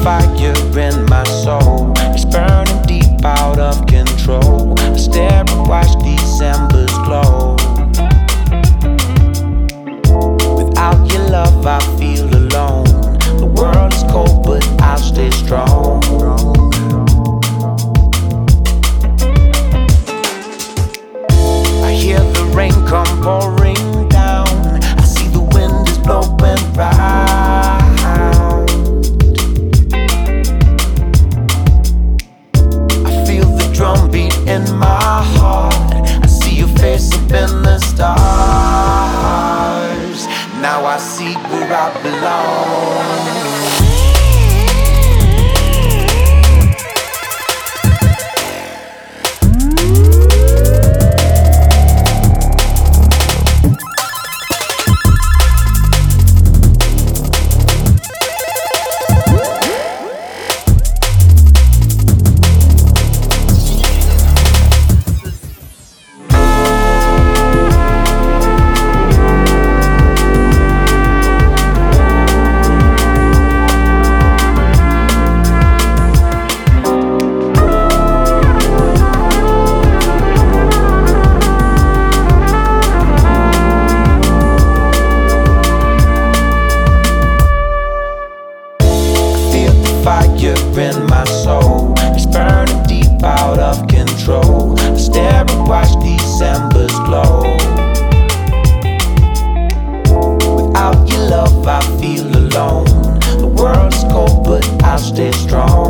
fire in my soul. It's burning deep out of control. I stare and watch December's glow. Without your love I feel alone. The world is cold but I'll stay strong. I hear the rain come pouring down. I see the wind is blowing round. I feel the drum beat in my heart. I see your face up in the stars. Now I see where I belong. Fire in my soul, it's burning deep out of control. I stare and watch December's glow. Without your love I feel alone. The world's cold but I'll stay strong.